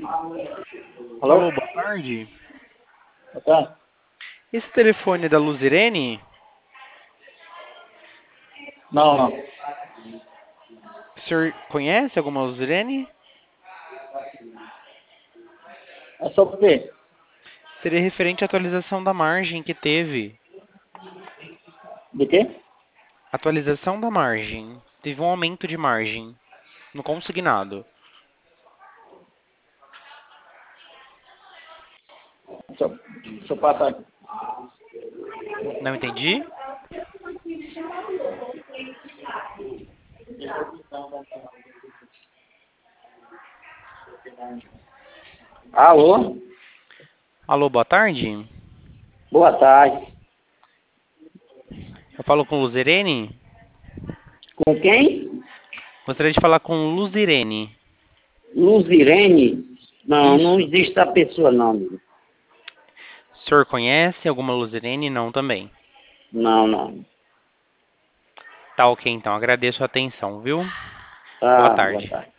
Alô? Alô, boa tarde. Boa tarde. Esse telefone é da Luzirene? Não, não. O senhor conhece alguma Luzirene? É só por quê? Seria referente à atualização da margem que teve. De quê? Atualização da margem. Teve um aumento de margem no consignado. Deixa eu passar aqui. Não entendi? Alô? Alô, boa tarde. Boa tarde. Eu falo com Luzirene? Com quem? Gostaria de falar com Luzirene. Luzirene? Não, não Isso. existe a pessoa não, amigo. O senhor conhece alguma Luzirene? Não também. Não, não. Tá ok, então. Agradeço a atenção, viu? Boa Tá, boa tarde. tarde.